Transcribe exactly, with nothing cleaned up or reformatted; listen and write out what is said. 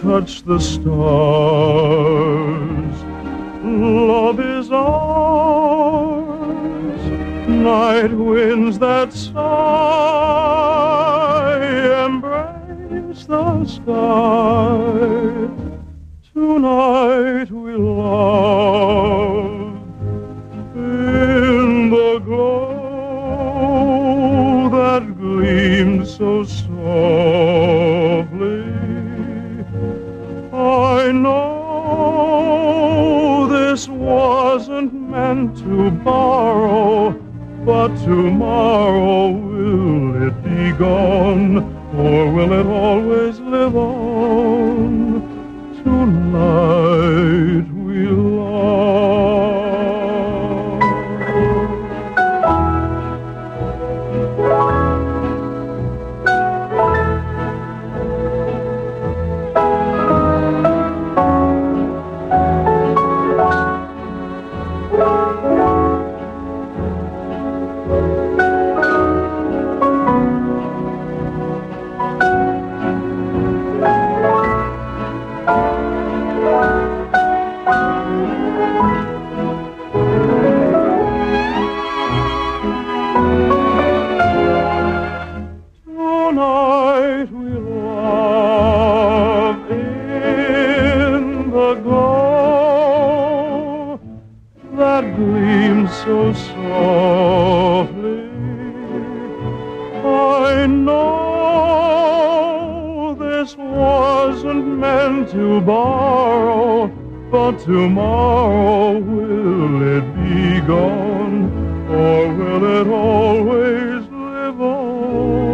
touch the stars. Love is ours, night winds that sigh embrace the sky. Tonight we love in the glow that gleams so softly. I know this wasn't meant to borrow, but tomorrow will it be gone, or will it always live on? Tonight we love. Tonight we love in the glow that gleams so softly. I know this wasn't meant to borrow, but tomorrow will it be gone, or will it always live on?